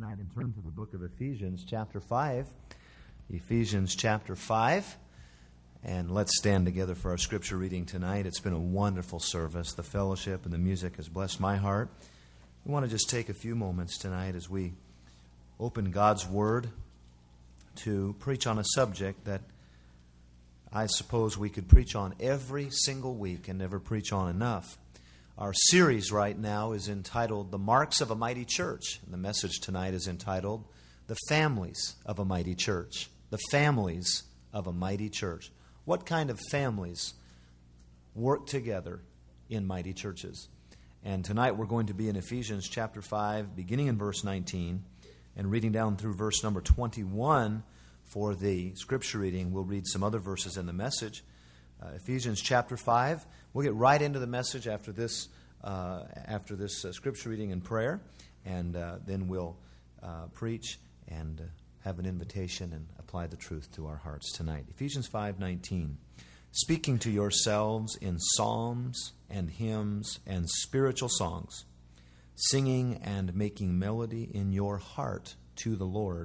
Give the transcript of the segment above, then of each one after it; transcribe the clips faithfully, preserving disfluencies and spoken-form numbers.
tonight and turn to the book of Ephesians chapter five. Ephesians chapter five. And let's stand together for our scripture reading tonight. It's been a wonderful service. The fellowship and the music has blessed my heart. We want to just take a few moments tonight as we open God's Word to preach on a subject that I suppose we could preach on every single week and never preach on enough. Our series right now is entitled The Marks of a Mighty Church. And the message tonight is entitled The Families of a Mighty Church. The Families of a Mighty Church. What kind of families work together in mighty churches? And tonight we're going to be in Ephesians chapter five, beginning in verse nineteen, and reading down through verse number twenty-one for the scripture reading. We'll read some other verses in the message. Uh, Ephesians chapter five. We'll get right into the message after this uh, after this uh, scripture reading and prayer, and uh, then we'll uh, preach and uh, have an invitation and apply the truth to our hearts tonight. Ephesians five nineteen. Speaking to yourselves in psalms and hymns and spiritual songs, singing and making melody in your heart to the Lord,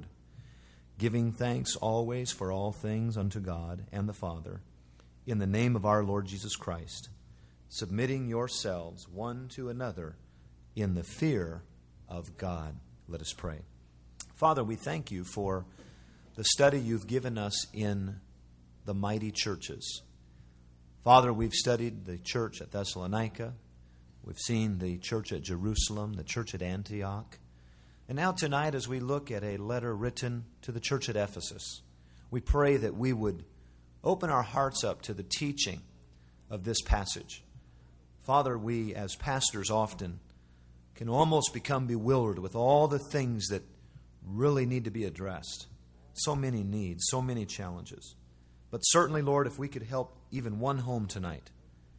giving thanks always for all things unto God and the Father, in the name of our Lord Jesus Christ, submitting yourselves one to another in the fear of God. Let us pray. Father, we thank you for the study you've given us in the mighty churches. Father, we've studied the church at Thessalonica. We've seen the church at Jerusalem, the church at Antioch. And now tonight, as we look at a letter written to the church at Ephesus, we pray that we would open our hearts up to the teaching of this passage. Father, we as pastors often can almost become bewildered with all the things that really need to be addressed. So many needs, so many challenges. But certainly, Lord, if we could help even one home tonight,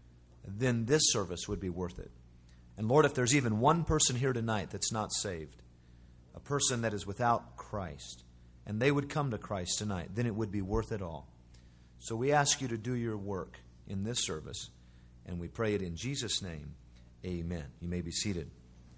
then this service would be worth it. And Lord, if there's even one person here tonight that's not saved, a person that is without Christ, and they would come to Christ tonight, then it would be worth it all. So we ask you to do your work in this service, and we pray it in Jesus' name. Amen. You may be seated.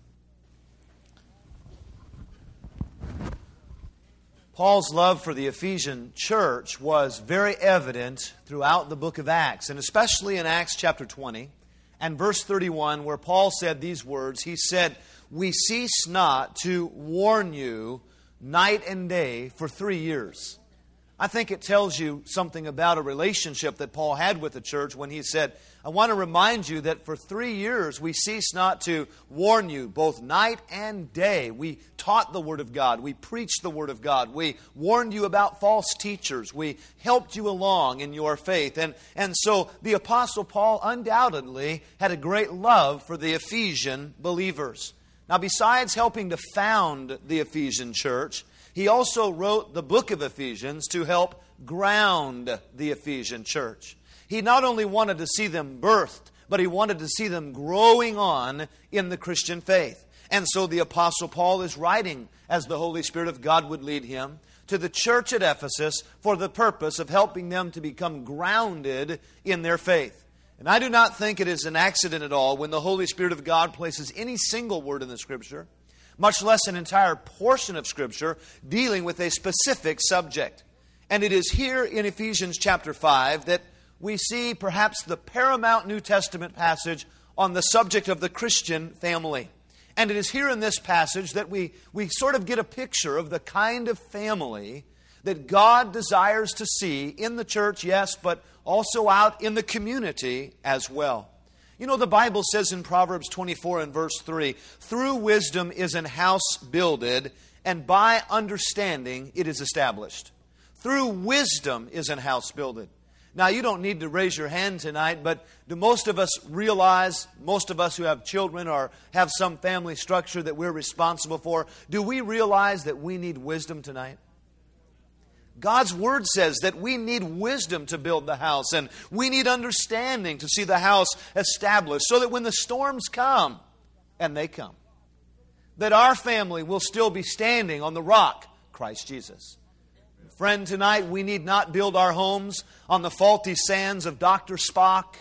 Paul's love for the Ephesian church was very evident throughout the book of Acts, and especially in Acts chapter twenty and verse thirty-one, where Paul said these words. He said, "We cease not to warn you night and day for three years." I think it tells you something about a relationship that Paul had with the church when he said, I want to remind you that for three years we cease not to warn you both night and day. We taught the Word of God. We preached the Word of God. We warned you about false teachers. We helped you along in your faith. And, and so the Apostle Paul undoubtedly had a great love for the Ephesian believers. Now, besides helping to found the Ephesian church, he also wrote the book of Ephesians to help ground the Ephesian church. He not only wanted to see them birthed, but he wanted to see them growing on in the Christian faith. And so the Apostle Paul is writing, as the Holy Spirit of God would lead him, to the church at Ephesus for the purpose of helping them to become grounded in their faith. And I do not think it is an accident at all when the Holy Spirit of God places any single word in the Scripture, much less an entire portion of Scripture, dealing with a specific subject. And it is here in Ephesians chapter five that we see perhaps the paramount New Testament passage on the subject of the Christian family. And it is here in this passage that we, we sort of get a picture of the kind of family that God desires to see in the church, yes, but also out in the community as well. You know, the Bible says in Proverbs twenty-four and verse three, through wisdom is an house builded, and by understanding it is established. Through wisdom is an house builded. Now, you don't need to raise your hand tonight, but do most of us realize, most of us who have children or have some family structure that we're responsible for, do we realize that we need wisdom tonight? God's Word says that we need wisdom to build the house, and we need understanding to see the house established so that when the storms come, and they come, that our family will still be standing on the rock, Christ Jesus. Friend, tonight we need not build our homes on the faulty sands of Doctor Spock.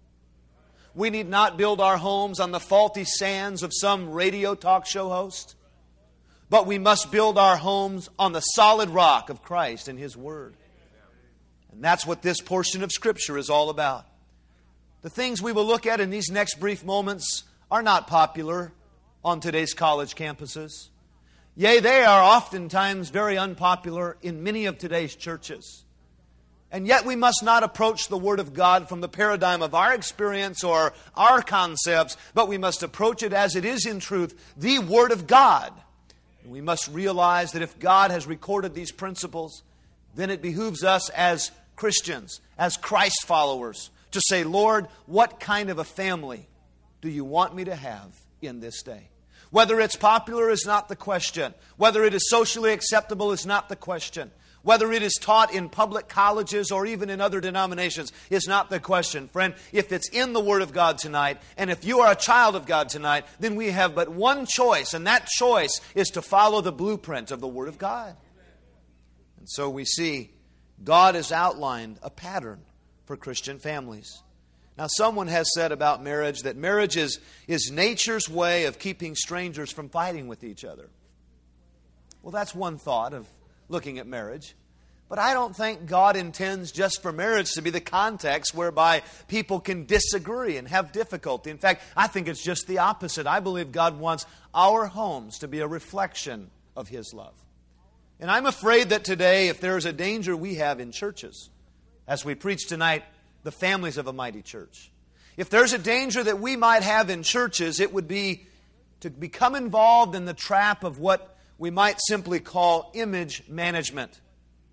We need not build our homes on the faulty sands of some radio talk show host. But we must build our homes on the solid rock of Christ and His Word. And that's what this portion of Scripture is all about. The things we will look at in these next brief moments are not popular on today's college campuses. Yea, they are oftentimes very unpopular in many of today's churches. And yet we must not approach the Word of God from the paradigm of our experience or our concepts, but we must approach it as it is in truth, the Word of God. And we must realize that if God has recorded these principles, then it behooves us as Christians, as Christ followers, to say, Lord, what kind of a family do you want me to have in this day? Whether it's popular is not the question. Whether it is socially acceptable is not the question. Whether it is taught in public colleges or even in other denominations is not the question. Friend, if it's in the Word of God tonight, and if you are a child of God tonight, then we have but one choice, and that choice is to follow the blueprint of the Word of God. And so we see God has outlined a pattern for Christian families. Now, someone has said about marriage that marriage is, is nature's way of keeping strangers from fighting with each other. Well, that's one thought of looking at marriage. But I don't think God intends just for marriage to be the context whereby people can disagree and have difficulty. In fact, I think it's just the opposite. I believe God wants our homes to be a reflection of His love. And I'm afraid that today, if there is a danger we have in churches, as we preach tonight, the families of a mighty church. If there's a danger that we might have in churches, it would be to become involved in the trap of what we might simply call image management.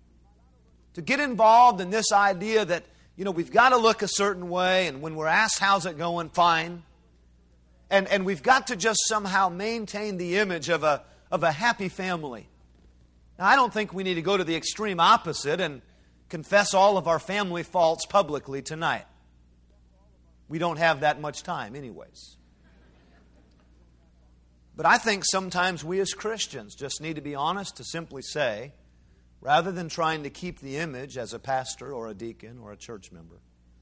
To get involved in this idea that, you know, we've got to look a certain way, and when we're asked, how's it going, fine. And, and we've got to just somehow maintain the image of a, of a happy family. Now, I don't think we need to go to the extreme opposite and confess all of our family faults publicly tonight. We don't have that much time anyways. But I think sometimes we as Christians just need to be honest to simply say, rather than trying to keep the image as a pastor or a deacon or a church member,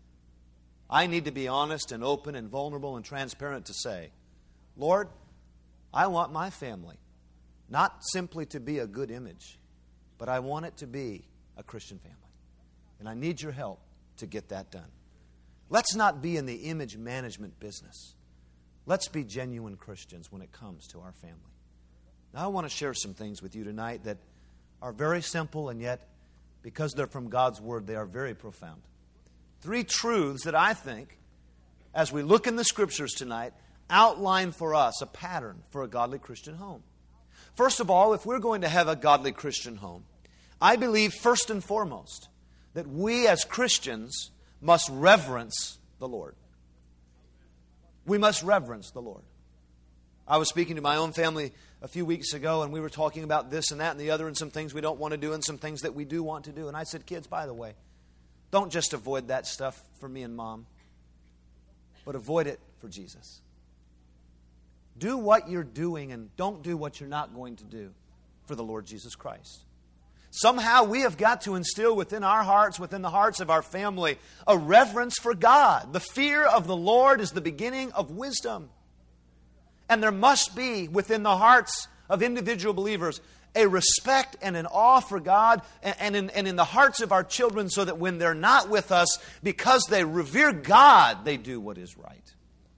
I need to be honest and open and vulnerable and transparent to say, Lord, I want my family not simply to be a good image, but I want it to be a Christian family. And I need your help to get that done. Let's not be in the image management business. Let's be genuine Christians when it comes to our family. Now, I want to share some things with you tonight that are very simple, and yet, because they're from God's Word, they are very profound. Three truths that I think, as we look in the Scriptures tonight, outline for us a pattern for a godly Christian home. First of all, if we're going to have a godly Christian home, I believe first and foremost that we as Christians must reverence the Lord. We must reverence the Lord. I was speaking to my own family a few weeks ago, and we were talking about this and that and the other, and some things we don't want to do and some things that we do want to do. And I said, kids, by the way, don't just avoid that stuff for me and Mom, but avoid it for Jesus. Do what you're doing and don't do what you're not going to do for the Lord Jesus Christ. Somehow we have got to instill within our hearts, within the hearts of our family, a reverence for God. The fear of the Lord is the beginning of wisdom. And there must be within the hearts of individual believers a respect and an awe for God, and in, and in the hearts of our children, so that when they're not with us, because they revere God, they do what is right.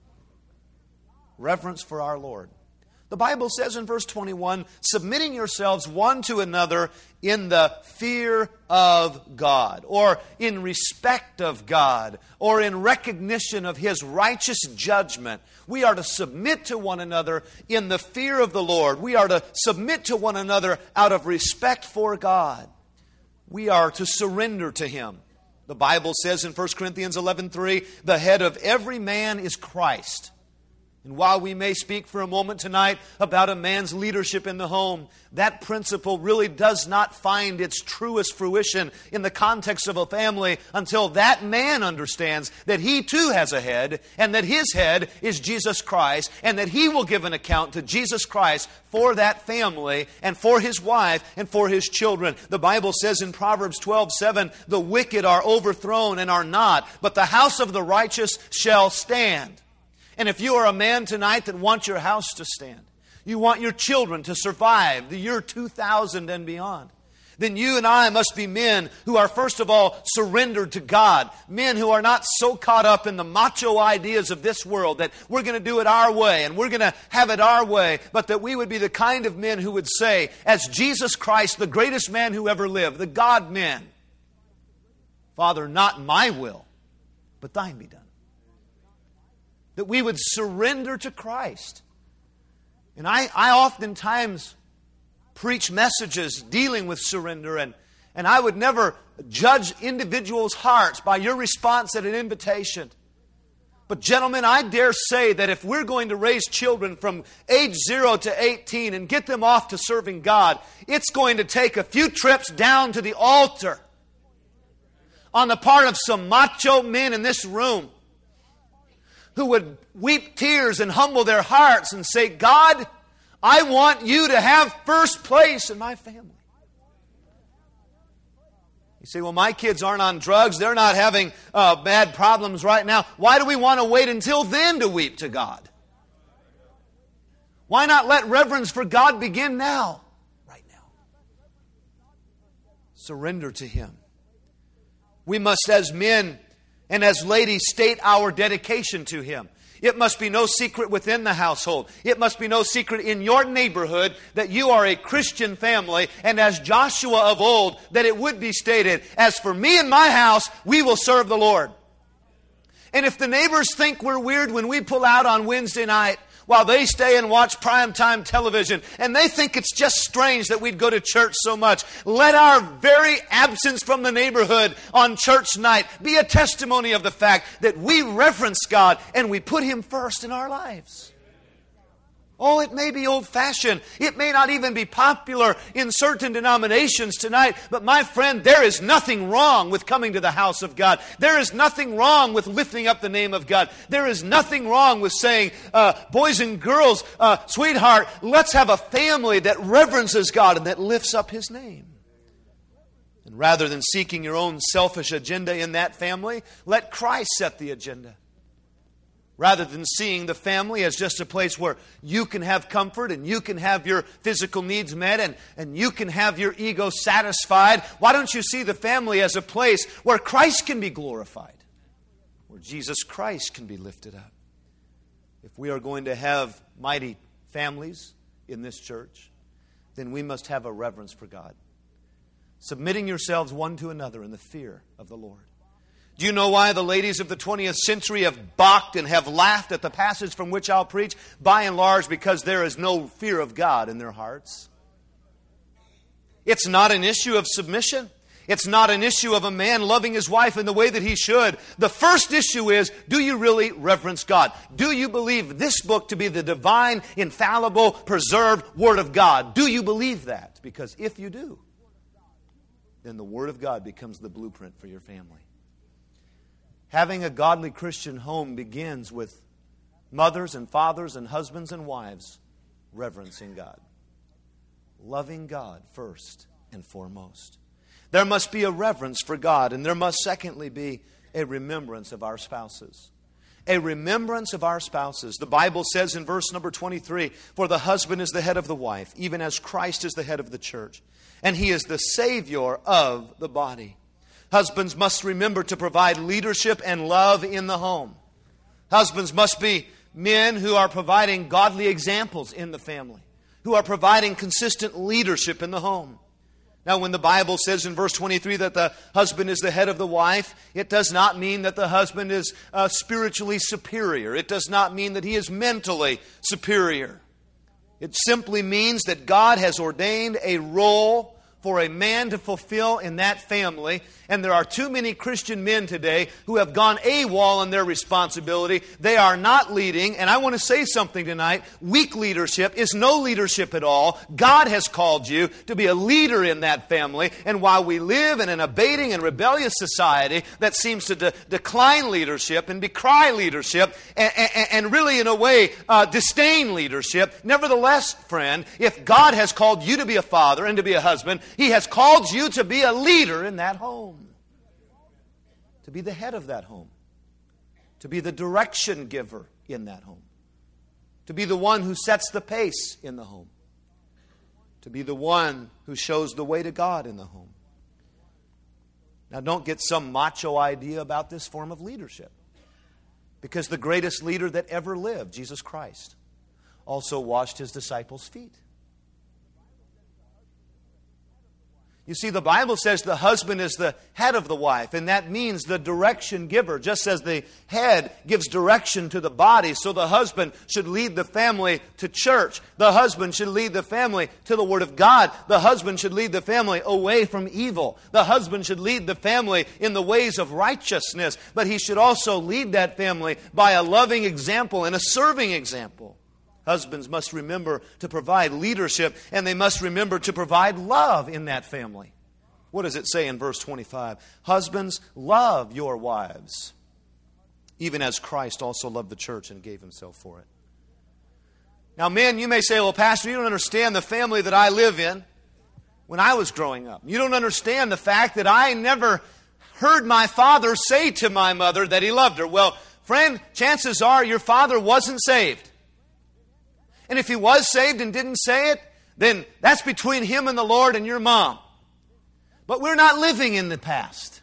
Reverence for our Lord. The Bible says in verse twenty-one, submitting yourselves one to another in the fear of God, or in respect of God, or in recognition of His righteous judgment. We are to submit to one another in the fear of the Lord. We are to submit to one another out of respect for God. We are to surrender to Him. The Bible says in First Corinthians eleven three, the head of every man is Christ. And while we may speak for a moment tonight about a man's leadership in the home, that principle really does not find its truest fruition in the context of a family until that man understands that he too has a head, and that his head is Jesus Christ, and that he will give an account to Jesus Christ for that family and for his wife and for his children. The Bible says in Proverbs twelve seven, the wicked are overthrown and are not, but the house of the righteous shall stand. And if you are a man tonight that wants your house to stand, You want your children to survive the year two thousand and beyond. Then you and I must be men who are first of all surrendered to God. Men who are not so caught up in the macho ideas of this world that we're going to do it our way and we're going to have it our way. But that we would be the kind of men who would say, as Jesus Christ, the greatest man who ever lived, the God-man, Father, not my will, but thine be done. That we would surrender to Christ. And I, I oftentimes preach messages dealing with surrender, and, and I would never judge individuals' hearts by your response at an invitation. But gentlemen, I dare say that if we're going to raise children from age zero to eighteen and get them off to serving God, it's going to take a few trips down to the altar on the part of some macho men in this room who would weep tears and humble their hearts and say, God, I want you to have first place in my family. You say, well, my kids aren't on drugs. They're not having uh, bad problems right now. Why do we want to wait until then to weep to God? Why not let reverence for God begin now? Right now. Surrender to Him. We must, as men and as ladies, state our dedication to Him. It must be no secret within the household. It must be no secret in your neighborhood that you are a Christian family. And as Joshua of old, that it would be stated, as for me and my house, we will serve the Lord. And if the neighbors think we're weird when we pull out on Wednesday night, while they stay and watch primetime television, and they think it's just strange that we'd go to church so much, let our very absence from the neighborhood on church night be a testimony of the fact that we reverence God and we put Him first in our lives. Oh, it may be old-fashioned. It may not even be popular in certain denominations tonight. But my friend, there is nothing wrong with coming to the house of God. There is nothing wrong with lifting up the name of God. There is nothing wrong with saying, uh, boys and girls, uh, sweetheart, let's have a family that reverences God and that lifts up His name. And rather than seeking your own selfish agenda in that family, let Christ set the agenda. Rather than seeing the family as just a place where you can have comfort and you can have your physical needs met and, and you can have your ego satisfied, why don't you see the family as a place where Christ can be glorified? Where Jesus Christ can be lifted up? If we are going to have mighty families in this church, then we must have a reverence for God. Submitting yourselves one to another in the fear of the Lord. Do you know why the ladies of the twentieth century have balked and have laughed at the passage from which I'll preach? By and large, because there is no fear of God in their hearts. It's not an issue of submission. It's not an issue of a man loving his wife in the way that he should. The first issue is, do you really reverence God? Do you believe this book to be the divine, infallible, preserved Word of God? Do you believe that? Because if you do, then the Word of God becomes the blueprint for your family. Having a godly Christian home begins with mothers and fathers and husbands and wives reverencing God. Loving God first and foremost. There must be a reverence for God, and there must secondly be a remembrance of our spouses. A remembrance of our spouses. The Bible says in verse number twenty-three, for the husband is the head of the wife, even as Christ is the head of the church, and He is the Savior of the body. Husbands must remember to provide leadership and love in the home. Husbands must be men who are providing godly examples in the family, who are providing consistent leadership in the home. Now, when the Bible says in verse twenty-three that the husband is the head of the wife, it does not mean that the husband is uh, spiritually superior. It does not mean that he is mentally superior. It simply means that God has ordained a role for a man to fulfill in that family. And there are too many Christian men today who have gone AWOL in their responsibility. They are not leading. And I want to say something tonight. Weak leadership is no leadership at all. God has called you to be a leader in that family. And while we live in an abating and rebellious society that seems to de- decline leadership and decry leadership and, and, and really in a way uh, disdain leadership, nevertheless, friend, if God has called you to be a father and to be a husband, He has called you to be a leader in that home. To be the head of that home. To be the direction giver in that home. to be the one who sets the pace in the home, to be the one who shows the way to God in the home. Now, don't get some macho idea about this form of leadership, because the greatest leader that ever lived, Jesus Christ, also washed His disciples' feet. You see, the Bible says the husband is the head of the wife, and that means the direction giver. Just as the head gives direction to the body, so the husband should lead the family to church. The husband should lead the family to the Word of God. The husband should lead the family away from evil. The husband should lead the family in the ways of righteousness, but he should also lead that family by a loving example and a serving example. Husbands must remember to provide leadership, and they must remember to provide love in that family. What does it say in verse twenty-five? Husbands, love your wives, even as Christ also loved the church and gave Himself for it. Now, men, you may say, well, Pastor, you don't understand the family that I live in when I was growing up. You don't understand the fact that I never heard my father say to my mother that he loved her. Well, friend, chances are your father wasn't saved. And if he was saved and didn't say it, then that's between him and the Lord and your mom. But we're not living in the past.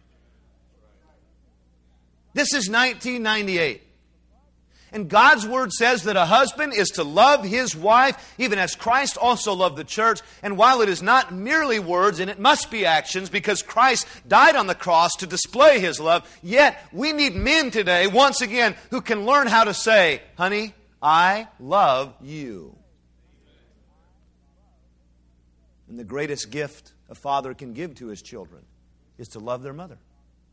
This is nineteen ninety-eight. And God's Word says that a husband is to love his wife, even as Christ also loved the church. And while it is not merely words, and it must be actions, because Christ died on the cross to display His love, yet we need men today, once again, who can learn how to say, honey, I love you. And the greatest gift a father can give to his children is to love their mother.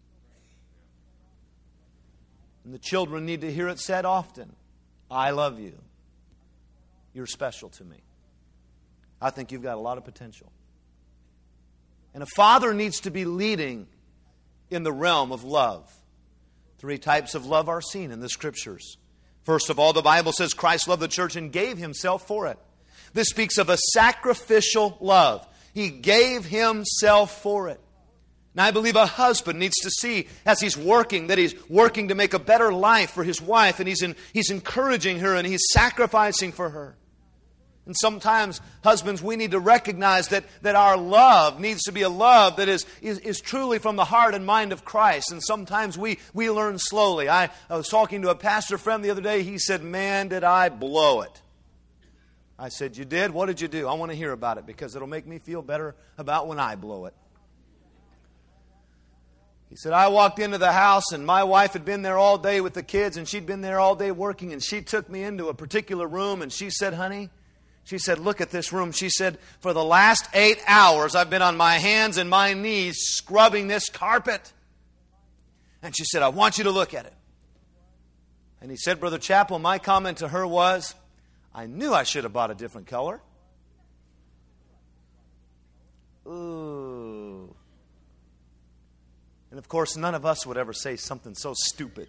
And the children need to hear it said often, I love you. You're special to me. I think you've got a lot of potential. And a father needs to be leading in the realm of love. Three types of love are seen in the Scriptures. First of all, the Bible says Christ loved the church and gave Himself for it. This speaks of a sacrificial love. He gave Himself for it. Now, I believe a husband needs to see, as he's working, that he's working to make a better life for his wife, and he's in, he's encouraging her, and he's sacrificing for her. And sometimes, husbands, we need to recognize that, that our love needs to be a love that is, is, is truly from the heart and mind of Christ. And sometimes we, we learn slowly. I, I was talking to a pastor friend the other day. He said, man, did I blow it. I said, you did? What did you do? I want to hear about it, because it'll make me feel better about when I blow it. He said, I walked into the house, and my wife had been there all day with the kids, and she'd been there all day working, and she took me into a particular room, and she said, honey, she said, look at this room. She said, for the last eight hours, I've been on my hands and my knees scrubbing this carpet. And she said, I want you to look at it. And he said, Brother Chappell, my comment to her was, I knew I should have bought a different color. Ooh. And of course, none of us would ever say something so stupid.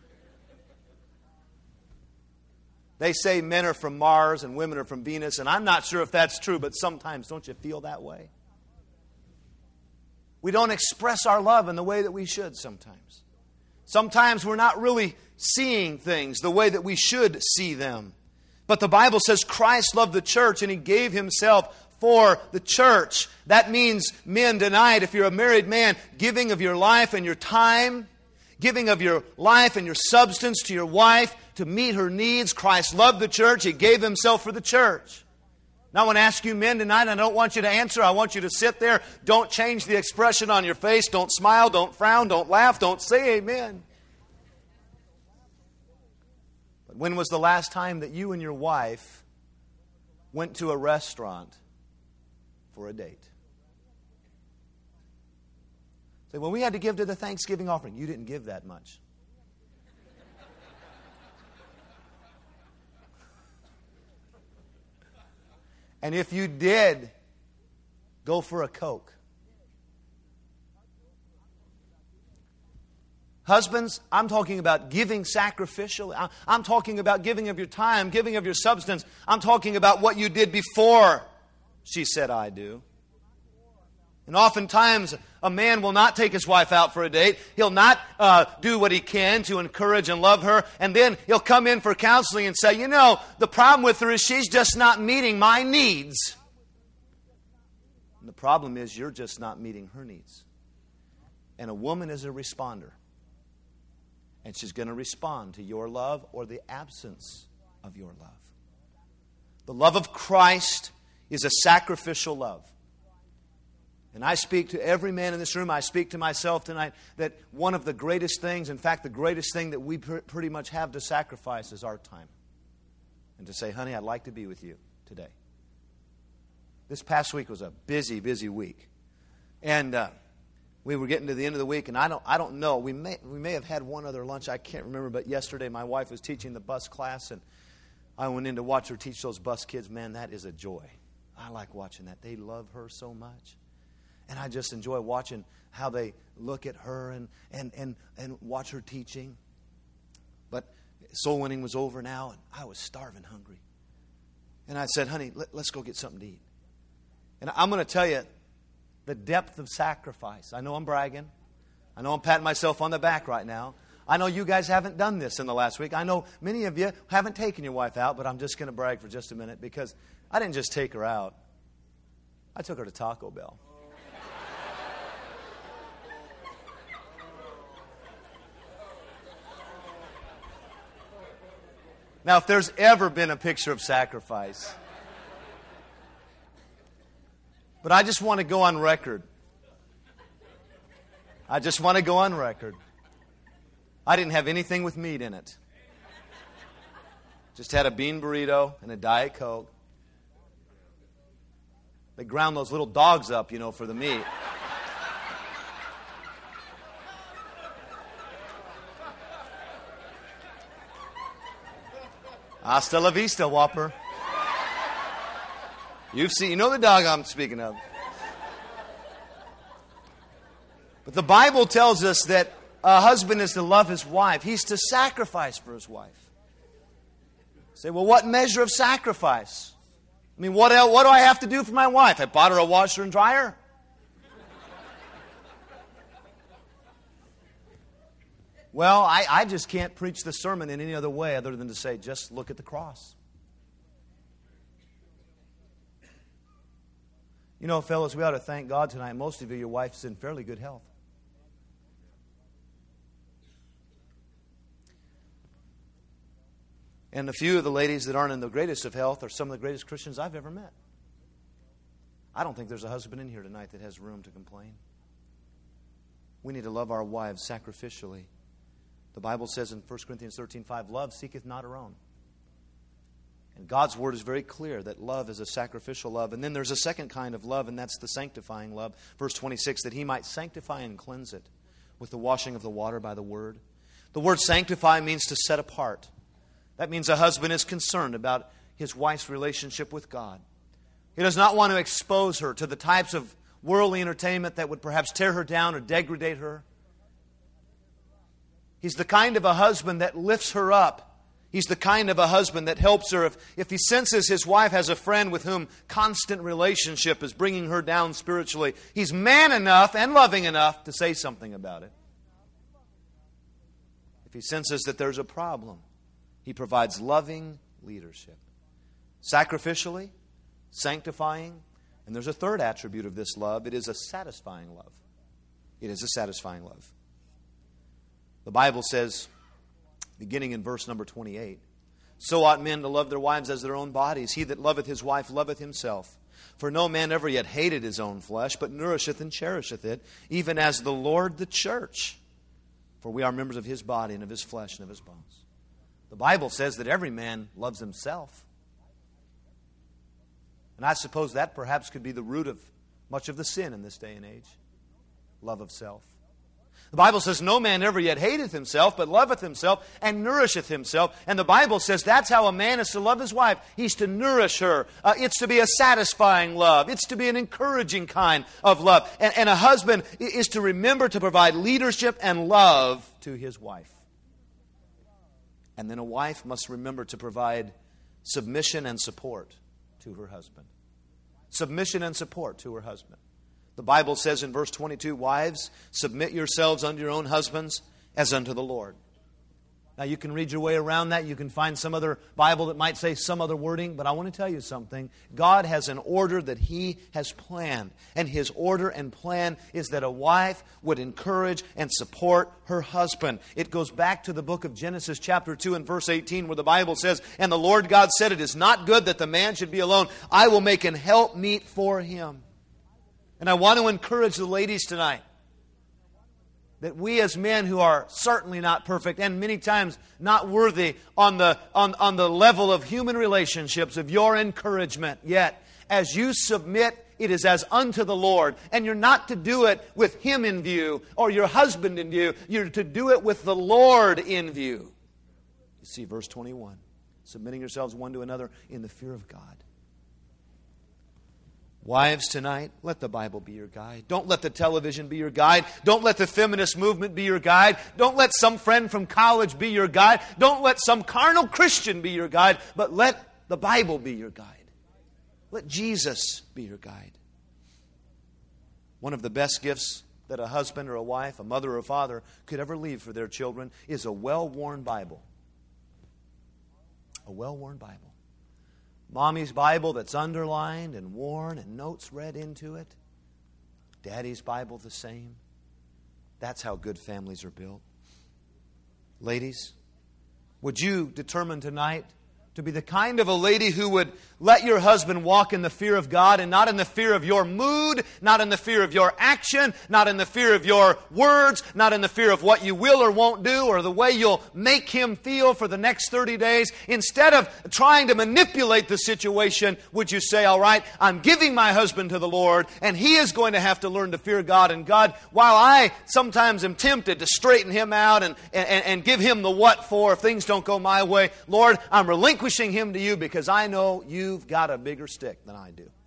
They say men are from Mars and women are from Venus, and I'm not sure if that's true, but sometimes don't you feel that way? We don't express our love in the way that we should sometimes. Sometimes we're not really seeing things the way that we should see them. But the Bible says Christ loved the church and He gave Himself for the church. That means, men, tonight, if you're a married man, giving of your life and your time, giving of your life and your substance to your wife to meet her needs. Christ loved the church. He gave Himself for the church. Now I want to ask you men tonight, I don't want you to answer. I want you to sit there. Don't change the expression on your face. Don't smile. Don't frown. Don't laugh. Don't say amen. But when was the last time that you and your wife went to a restaurant for a date? Say, well, we had to give to the Thanksgiving offering. You didn't give that much. And if you did, go for a Coke. Husbands, I'm talking about giving sacrificially. I'm talking about giving of your time, giving of your substance. I'm talking about what you did before she said, I do. And oftentimes, a man will not take his wife out for a date. He'll not uh, do what he can to encourage and love her. And then he'll come in for counseling and say, you know, the problem with her is she's just not meeting my needs. And the problem is you're just not meeting her needs. And a woman is a responder. And she's going to respond to your love or the absence of your love. The love of Christ is a sacrificial love. And I speak to every man in this room, I speak to myself tonight, that one of the greatest things, in fact, the greatest thing that we pr- pretty much have to sacrifice is our time. And to say, honey, I'd like to be with you today. This past week was a busy, busy week. And uh, we were getting to the end of the week, and I don't I don't know. We may, we may have had one other lunch, I can't remember, but yesterday my wife was teaching the bus class, and I went in to watch her teach those bus kids. Man, that is a joy. I like watching that. They love her so much. And I just enjoy watching how they look at her and, and, and, and watch her teaching. But soul winning was over now, and I was starving hungry. And I said, honey, let, let's go get something to eat. And I'm going to tell you the depth of sacrifice. I know I'm bragging. I know I'm patting myself on the back right now. I know you guys haven't done this in the last week. I know many of you haven't taken your wife out, but I'm just going to brag for just a minute because I didn't just take her out. I took her to Taco Bell. Now, if there's ever been a picture of sacrifice, but I just want to go on record. I just want to go on record. I didn't have anything with meat in it. Just had a bean burrito and a Diet Coke. They ground those little dogs up, you know, for the meat. Hasta la vista, Whopper. You've seen, you know the dog I'm speaking of. But the Bible tells us that a husband is to love his wife. He's to sacrifice for his wife. You say, well, what measure of sacrifice? I mean, what else, what do I have to do for my wife? I bought her a washer and dryer. Well, I, I just can't preach the sermon in any other way other than to say, just look at the cross. You know, fellas, we ought to thank God tonight. Most of you, your wife's in fairly good health. And a few of the ladies that aren't in the greatest of health are some of the greatest Christians I've ever met. I don't think there's a husband in here tonight that has room to complain. We need to love our wives sacrificially. The Bible says in First Corinthians thirteen five, love seeketh not her own. And God's Word is very clear that love is a sacrificial love. And then there's a second kind of love, and that's the sanctifying love. Verse twenty-six, that he might sanctify and cleanse it with the washing of the water by the Word. The word sanctify means to set apart. That means a husband is concerned about his wife's relationship with God. He does not want to expose her to the types of worldly entertainment that would perhaps tear her down or degrade her. He's the kind of a husband that lifts her up. He's the kind of a husband that helps her. If, if he senses his wife has a friend with whom constant relationship is bringing her down spiritually, he's man enough and loving enough to say something about it. If he senses that there's a problem, he provides loving leadership. Sacrificially, sanctifying, and there's a third attribute of this love. It is a satisfying love. It is a satisfying love. The Bible says, beginning in verse number twenty-eight, so ought men to love their wives as their own bodies. He that loveth his wife loveth himself. For no man ever yet hated his own flesh, but nourisheth and cherisheth it, even as the Lord the church. For we are members of his body and of his flesh and of his bones. The Bible says that every man loves himself. And I suppose that perhaps could be the root of much of the sin in this day and age. Love of self. The Bible says, no man ever yet hateth himself, but loveth himself and nourisheth himself. And the Bible says that's how a man is to love his wife. He's to nourish her. Uh, it's to be a satisfying love. It's to be an encouraging kind of love. And, and a husband is to remember to provide leadership and love to his wife. And then a wife must remember to provide submission and support to her husband. Submission and support to her husband. The Bible says in verse twenty-two, wives, submit yourselves unto your own husbands as unto the Lord. Now you can read your way around that. You can find some other Bible that might say some other wording. But I want to tell you something. God has an order that He has planned. And His order and plan is that a wife would encourage and support her husband. It goes back to the book of Genesis chapter two and verse eighteen where the Bible says, and the Lord God said, it is not good that the man should be alone. I will make an helpmeet for him. And I want to encourage the ladies tonight that we as men who are certainly not perfect and many times not worthy on the, on, on the level of human relationships of your encouragement, yet as you submit, it is as unto the Lord. And you're not to do it with Him in view or your husband in view. You're to do it with the Lord in view. You see verse twenty-one. Submitting yourselves one to another in the fear of God. Wives, tonight, let the Bible be your guide. Don't let the television be your guide. Don't let the feminist movement be your guide. Don't let some friend from college be your guide. Don't let some carnal Christian be your guide. But let the Bible be your guide. Let Jesus be your guide. One of the best gifts that a husband or a wife, a mother or a father could ever leave for their children is a well-worn Bible. A well-worn Bible. Mommy's Bible that's underlined and worn and notes read into it. Daddy's Bible the same. That's how good families are built. Ladies, would you determine tonight to be the kind of a lady who would let your husband walk in the fear of God and not in the fear of your mood, not in the fear of your action, not in the fear of your words, not in the fear of what you will or won't do or the way you'll make him feel for the next thirty days. Instead of trying to manipulate the situation, would you say, all right, I'm giving my husband to the Lord and he is going to have to learn to fear God. And God, while I sometimes am tempted to straighten him out and, and, and give him the what for if things don't go my way, Lord, I'm relinquishing him to you because I know you've got a bigger stick than I do.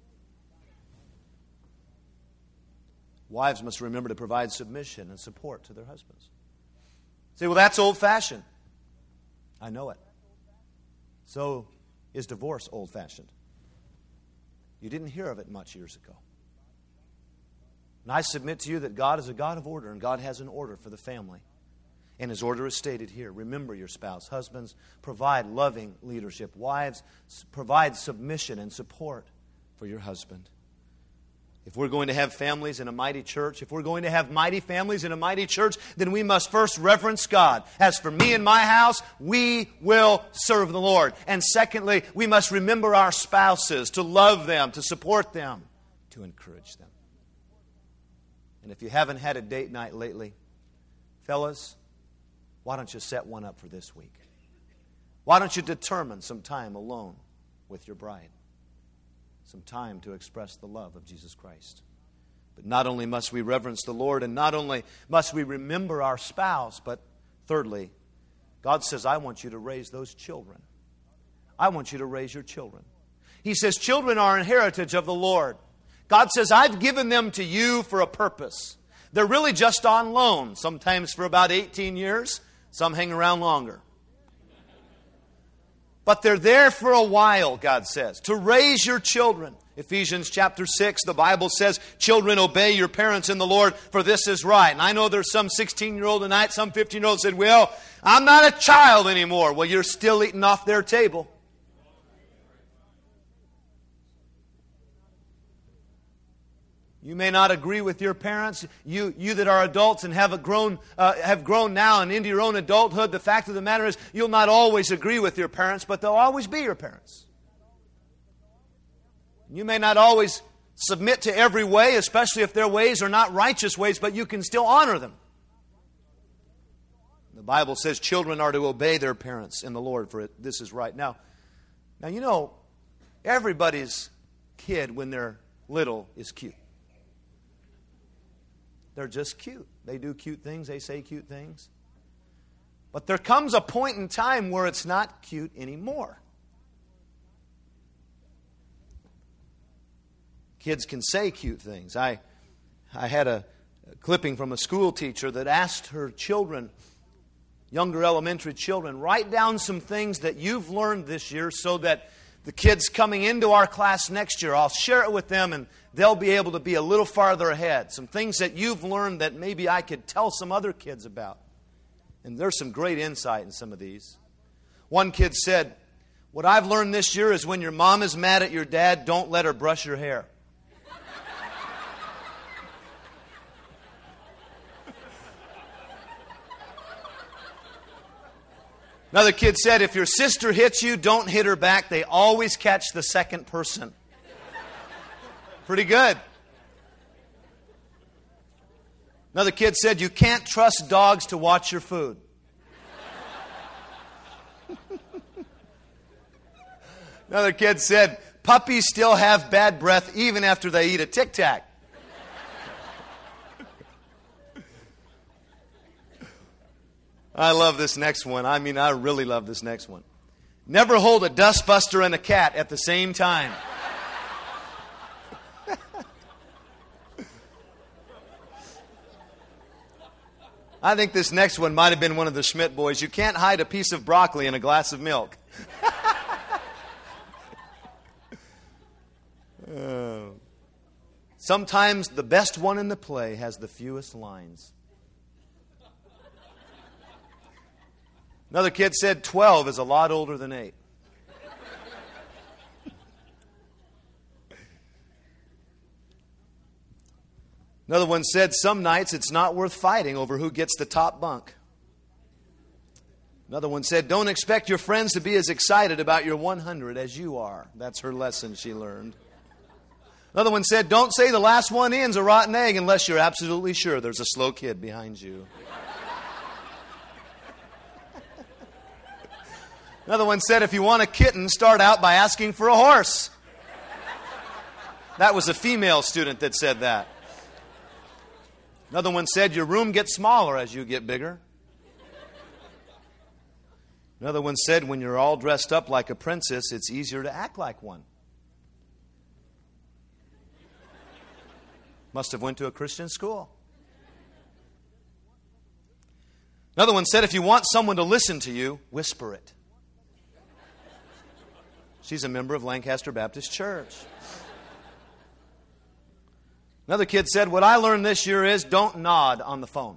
Wives must remember to provide submission and support to their husbands. Say, well, that's old-fashioned. I know it. So is divorce old-fashioned. You didn't hear of it much years ago. And I submit to you that God is a God of order, and God has an order for the family. And His order is stated here. Remember your spouse. Husbands, provide loving leadership. Wives, provide submission and support for your husband. If we're going to have families in a mighty church, if we're going to have mighty families in a mighty church, then we must first reverence God. As for me and my house, we will serve the Lord. And secondly, we must remember our spouses, to love them, to support them, to encourage them. And if you haven't had a date night lately, fellas, why don't you set one up for this week? Why don't you determine some time alone with your bride? Some time to express the love of Jesus Christ. But not only must we reverence the Lord, and not only must we remember our spouse, but thirdly, God says, I want you to raise those children. I want you to raise your children. He says, children are an heritage of the Lord. God says, I've given them to you for a purpose. They're really just on loan, sometimes for about eighteen years. Some hang around longer. But they're there for a while, God says, to raise your children. Ephesians chapter six, the Bible says, children, obey your parents in the Lord, for this is right. And I know there's some sixteen-year-old tonight, some fifteen-year-old said, well, I'm not a child anymore. Well, you're still eating off their table. You may not agree with your parents. You, you that are adults and have a grown, uh, have grown now and into your own adulthood. The fact of the matter is, you'll not always agree with your parents, but they'll always be your parents. You may not always submit to every way, especially if their ways are not righteous ways, but you can still honor them. The Bible says children are to obey their parents in the Lord, for it, this is right. Now, now you know, everybody's kid when they're little is cute. They're just cute. They do cute things. They say cute things. But there comes a point in time where it's not cute anymore. Kids can say cute things. I, I had a clipping from a school teacher that asked her children, younger elementary children, write down some things that you've learned this year so that the kids coming into our class next year, I'll share it with them and they'll be able to be a little farther ahead. Some things that you've learned that maybe I could tell some other kids about. And there's some great insight in some of these. One kid said, what I've learned this year is when your mom is mad at your dad, don't let her brush your hair. Another kid said, if your sister hits you, don't hit her back. They always catch the second person. Pretty good. Another kid said, you can't trust dogs to watch your food. Another kid said, puppies still have bad breath even after they eat a Tic Tac. I love this next one. I mean, I really love this next one. Never hold a dustbuster and a cat at the same time. I think this next one might have been one of the Schmidt boys. You can't hide a piece of broccoli in a glass of milk. uh, sometimes the best one in the play has the fewest lines. Another kid said twelve is a lot older than eight. Another one said some nights it's not worth fighting over who gets the top bunk. Another one said don't expect your friends to be as excited about your one hundred as you are. That's her lesson she learned. Another one said don't say the last one in's a rotten egg unless you're absolutely sure there's a slow kid behind you. Another one said, if you want a kitten, start out by asking for a horse. That was a female student that said that. Another one said, your room gets smaller as you get bigger. Another one said, when you're all dressed up like a princess, it's easier to act like one. Must have went to a Christian school. Another one said, if you want someone to listen to you, whisper it. She's a member of Lancaster Baptist Church. Another kid said, what I learned this year is don't nod on the phone.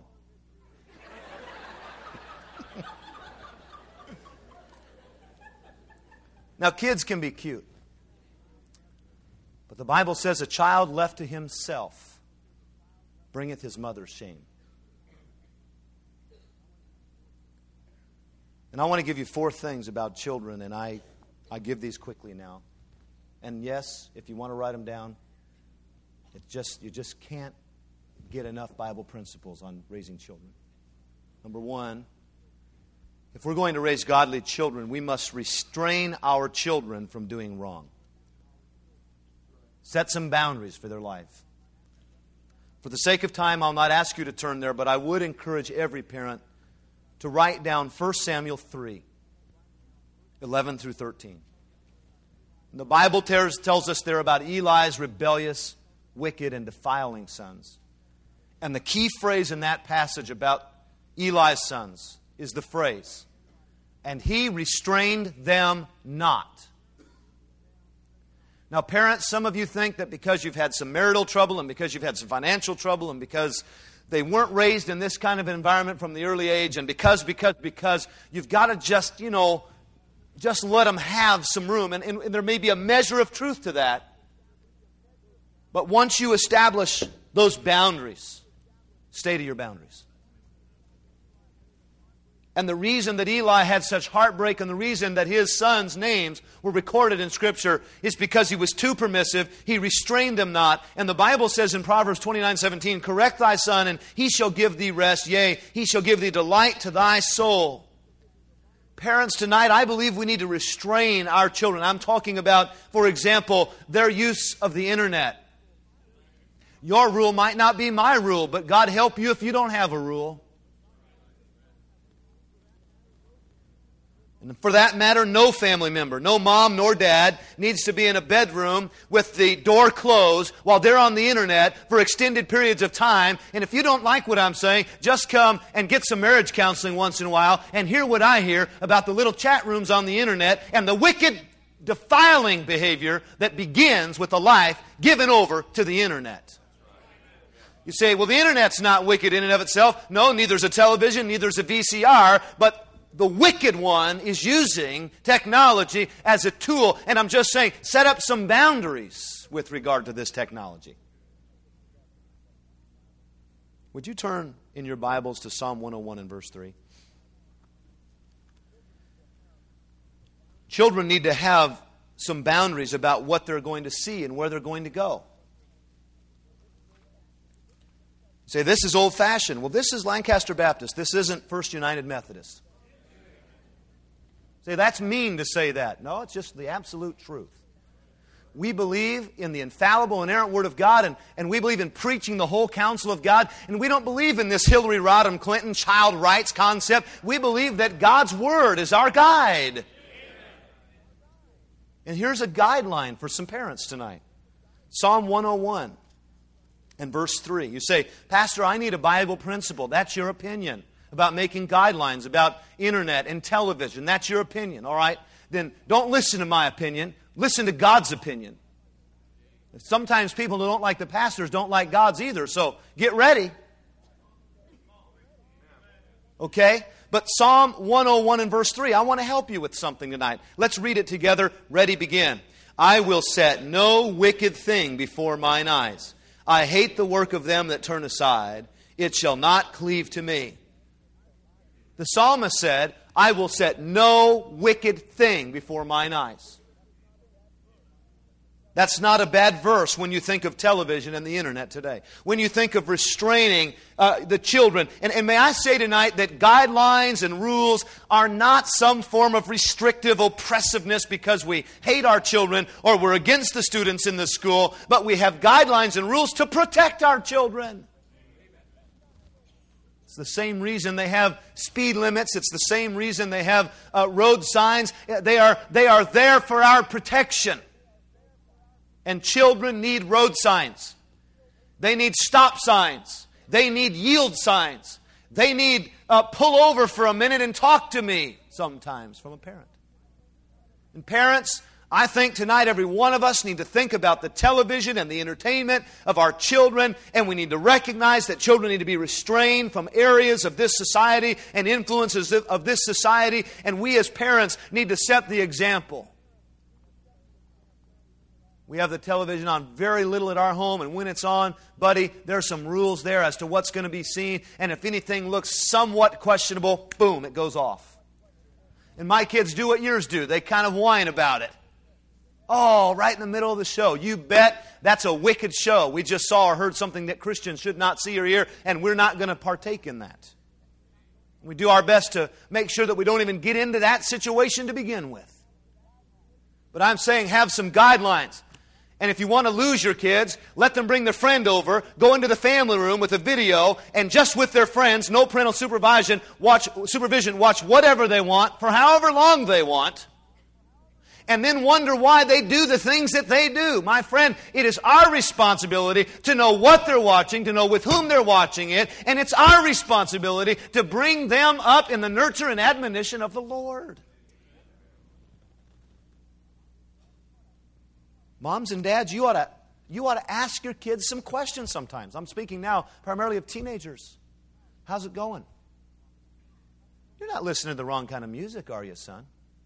Now, kids can be cute. But the Bible says a child left to himself bringeth his mother's shame. And I want to give you four things about children, and I... I give these quickly now. And yes, if you want to write them down, it just you just can't get enough Bible principles on raising children. Number one, if we're going to raise godly children, we must restrain our children from doing wrong. Set some boundaries for their life. For the sake of time, I'll not ask you to turn there, but I would encourage every parent to write down First Samuel three. eleven through thirteen. And the Bible tells, tells us there about Eli's rebellious, wicked, and defiling sons. And the key phrase in that passage about Eli's sons is the phrase, and he restrained them not. Now, parents, some of you think that because you've had some marital trouble and because you've had some financial trouble and because they weren't raised in this kind of environment from the early age and because, because, because you've got to just, you know, just let them have some room. And, and, and there may be a measure of truth to that. But once you establish those boundaries, stay to your boundaries. And the reason that Eli had such heartbreak and the reason that his sons' names were recorded in Scripture is because he was too permissive. He restrained them not. And the Bible says in Proverbs twenty-nine seventeen, correct thy son and he shall give thee rest. Yea, he shall give thee delight to thy soul. Parents, tonight, I believe we need to restrain our children. I'm talking about, for example, their use of the internet. Your rule might not be my rule, but God help you if you don't have a rule. And for that matter, no family member, no mom nor dad needs to be in a bedroom with the door closed while they're on the internet for extended periods of time. And if you don't like what I'm saying, just come and get some marriage counseling once in a while and hear what I hear about the little chat rooms on the internet and the wicked defiling behavior that begins with a life given over to the internet. You say, well, the internet's not wicked in and of itself. No, neither's a television, neither's a V C R, but the wicked one is using technology as a tool. And I'm just saying, set up some boundaries with regard to this technology. Would you turn in your Bibles to Psalm one oh one and verse three? Children need to have some boundaries about what they're going to see and where they're going to go. You say, this is old-fashioned. Well, this is Lancaster Baptist. This isn't First United Methodist. Say, that's mean to say that. No, it's just the absolute truth. We believe in the infallible, inerrant Word of God, and, and we believe in preaching the whole counsel of God, and we don't believe in this Hillary Rodham Clinton child rights concept. We believe that God's Word is our guide. And here's a guideline for some parents tonight. Psalm one oh one and verse three. You say, Pastor, I need a Bible principle. That's your opinion about making guidelines about internet and television. That's your opinion, all right? Then don't listen to my opinion. Listen to God's opinion. Sometimes people who don't like the pastors don't like God's either, so get ready. Okay? But Psalm one oh one and verse three, I want to help you with something tonight. Let's read it together. Ready, begin. I will set no wicked thing before mine eyes. I hate the work of them that turn aside. It shall not cleave to me. The psalmist said, I will set no wicked thing before mine eyes. That's not a bad verse when you think of television and the internet today. When you think of restraining uh, the children. And, and may I say tonight that guidelines and rules are not some form of restrictive oppressiveness because we hate our children or we're against the students in the school, but we have guidelines and rules to protect our children. It's the same reason they have speed limits. It's the same reason they have uh, road signs. They are, they are there for our protection. And children need road signs. They need stop signs. They need yield signs. They need uh, pull over for a minute and talk to me sometimes from a parent. And parents, I think tonight every one of us need to think about the television and the entertainment of our children, and we need to recognize that children need to be restrained from areas of this society and influences of this society, and we as parents need to set the example. We have the television on very little at our home, and when it's on, buddy, there are some rules there as to what's going to be seen, and if anything looks somewhat questionable, boom, it goes off. And my kids do what yours do. They kind of whine about it. Oh, right in the middle of the show. You bet that's a wicked show. We just saw or heard something that Christians should not see or hear, and we're not going to partake in that. We do our best to make sure that we don't even get into that situation to begin with. But I'm saying have some guidelines. And if you want to lose your kids, let them bring their friend over, go into the family room with a video, and just with their friends, no parental supervision, watch supervision, watch whatever they want for however long they want, and then wonder why they do the things that they do. My friend, it is our responsibility to know what they're watching, to know with whom they're watching it, and it's our responsibility to bring them up in the nurture and admonition of the Lord. Moms and dads, you ought to, you ought to ask your kids some questions sometimes. I'm speaking now primarily of teenagers. How's it going? You're not listening to the wrong kind of music, are you, son?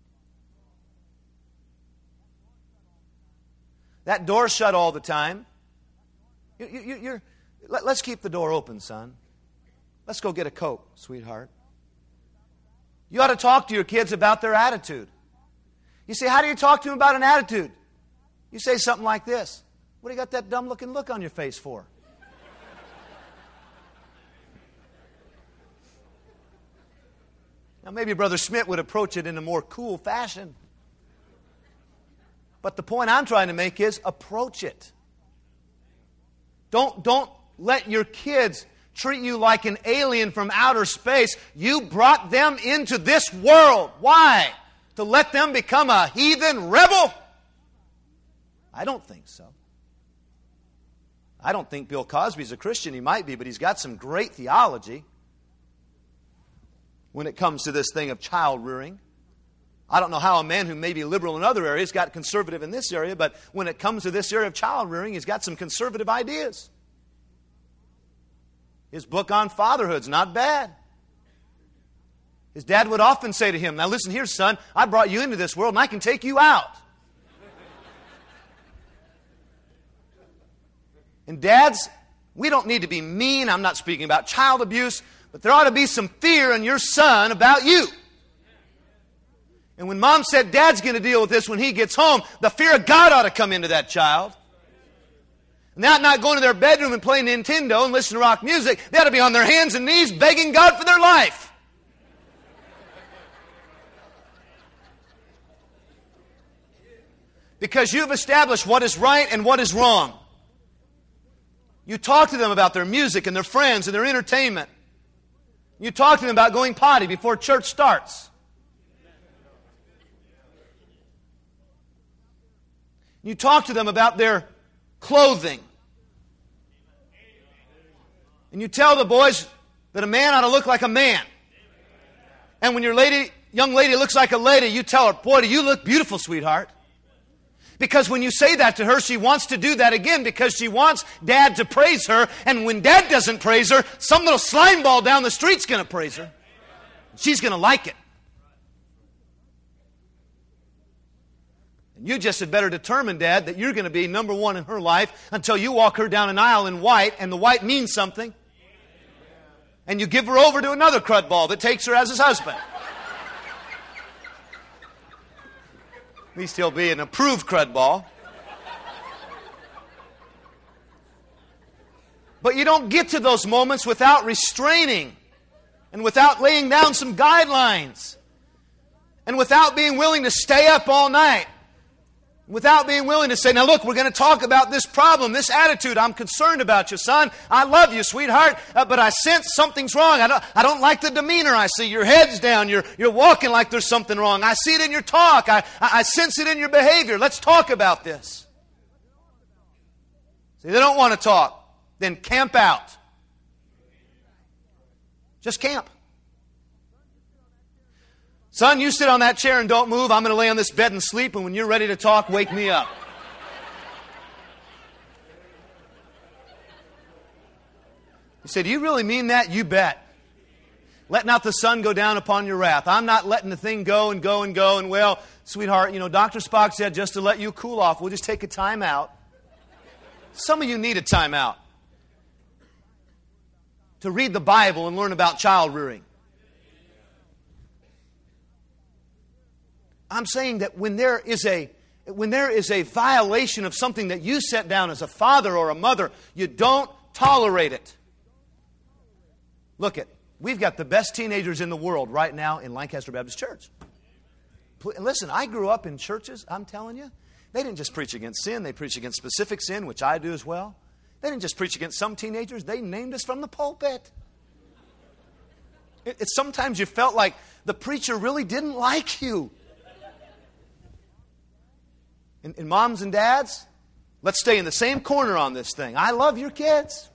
That door's shut all the time. You, you, you're, let, let's keep the door open, son. Let's go get a Coke, sweetheart. You ought to talk to your kids about their attitude. You say, how do you talk to them about an attitude? You say something like this. What do you got that dumb-looking look on your face for? Now, maybe Brother Schmidt would approach it in a more cool fashion. But the point I'm trying to make is approach it. Don't, don't let your kids treat you like an alien from outer space. You brought them into this world. Why? To let them become a heathen rebel? I don't think so. I don't think Bill Cosby's a Christian. He might be, but he's got some great theology when it comes to this thing of child rearing. I don't know how a man who may be liberal in other areas got conservative in this area, but when it comes to this area of child rearing, he's got some conservative ideas. His book on fatherhood's not bad. His dad would often say to him, now listen here, son, I brought you into this world and I can take you out. And dads, we don't need to be mean. I'm not speaking about child abuse, but there ought to be some fear in your son about you. And when mom said dad's going to deal with this when he gets home, the fear of God ought to come into that child. And they ought not go into their bedroom and play Nintendo and listen to rock music. They ought to be on their hands and knees begging God for their life. Because you've established what is right and what is wrong. You talk to them about their music and their friends and their entertainment. You talk to them about going potty before church starts. You talk to them about their clothing. And you tell the boys that a man ought to look like a man. And when your lady, young lady looks like a lady, you tell her, boy, do you look beautiful, sweetheart. Because when you say that to her, she wants to do that again because she wants Dad to praise her. And when Dad doesn't praise her, some little slime ball down the street's going to praise her. She's going to like it. And you just had better determine, Dad, that you're going to be number one in her life until you walk her down an aisle in white, and the white means something. And you give her over to another crud ball that takes her as his husband. At least he'll be an approved crud ball. But you don't get to those moments without restraining and without laying down some guidelines and without being willing to stay up all night. Without being willing to say, now look, we're going to talk about this problem, this attitude. I'm concerned about you, son. I love you, sweetheart, uh, but I sense something's wrong. I don't, I don't like the demeanor I see. Your head's down. You're, you're walking like there's something wrong. I see it in your talk. I, I, I sense it in your behavior. Let's talk about this. See, they don't want to talk. Then camp out. Just camp. Son, you sit on that chair and don't move. I'm going to lay on this bed and sleep, and when you're ready to talk, wake me up. You say, do you really mean that? You bet. Let not the sun go down upon your wrath. I'm not letting the thing go and go and go. And well, sweetheart, you know, Doctor Spock said just to let you cool off. We'll just take a time out. Some of you need a time out to read the Bible and learn about child rearing. I'm saying that when there is a when there is a violation of something that you set down as a father or a mother, you don't tolerate it. Look it, we've got the best teenagers in the world right now in Lancaster Baptist Church. Listen, I grew up in churches, I'm telling you, they didn't just preach against sin, they preached against specific sin, which I do as well. They didn't just preach against some teenagers, they named us from the pulpit. It, it, sometimes you felt like the preacher really didn't like you. And, and moms and dads, let's stay in the same corner on this thing. I love your kids.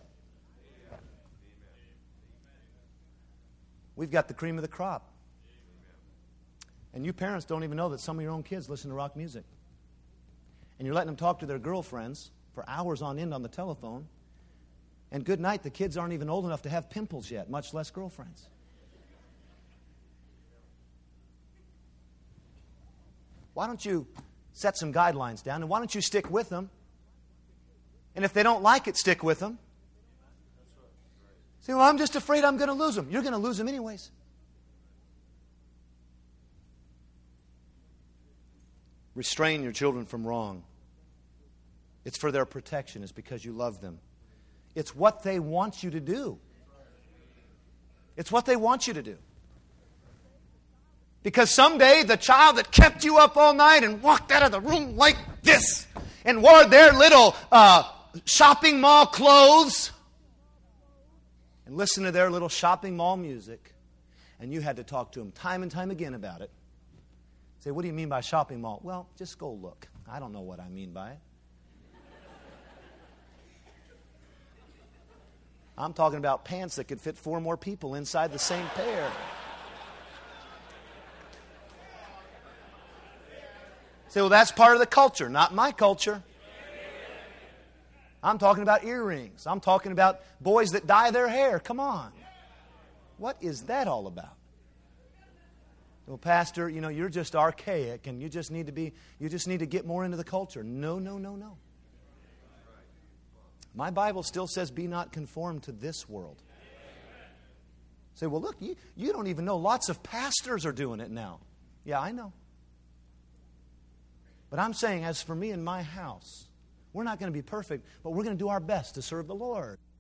We've got the cream of the crop. And you parents don't even know that some of your own kids listen to rock music. And you're letting them talk to their girlfriends for hours on end on the telephone. And good night, the kids aren't even old enough to have pimples yet, much less girlfriends. Why don't you set some guidelines down, and why don't you stick with them? And if they don't like it, stick with them. Say, well, I'm just afraid I'm going to lose them. You're going to lose them anyways. Restrain your children from wrong. It's for their protection. It's because you love them. It's what they want you to do. It's what they want you to do. Because someday the child that kept you up all night and walked out of the room like this and wore their little uh, shopping mall clothes and listened to their little shopping mall music, and you had to talk to them time and time again about it. Say, what do you mean by shopping mall? Well, just go look. I don't know what I mean by it. I'm talking about pants that could fit four more people inside the same pair. Say, well, that's part of the culture. Not my culture. I'm talking about earrings. I'm talking about boys that dye their hair. Come on. What is that all about? Well, Pastor, you know, you're just archaic and you just need to be, you just need to get more into the culture. No, no, no, no. My Bible still says, be not conformed to this world. Say, well, look, you, you don't even know. Lots of pastors are doing it now. Yeah, I know. But I'm saying, as for me and my house, we're not going to be perfect, but we're going to do our best to serve the Lord.